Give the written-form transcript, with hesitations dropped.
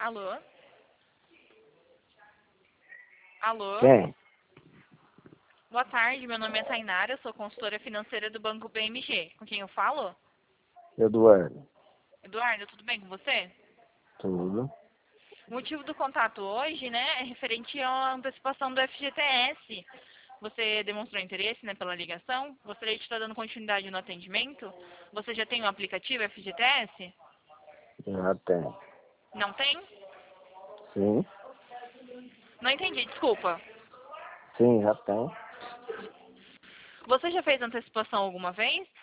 Alô? Alô? Quem? Boa tarde, meu nome é Tainara, eu sou consultora financeira do Banco BMG. Com quem eu falo? Eduardo. Eduardo, tudo bem com você? Tudo. O motivo do contato hoje, né, é referente à antecipação do FGTS. Você demonstrou interesse, né, pela ligação. Gostaria de estar dando continuidade no atendimento. Você já tem o aplicativo FGTS? Já tem. Não tem? Sim. Não entendi, desculpa. Sim, já tem. Você já fez antecipação alguma vez?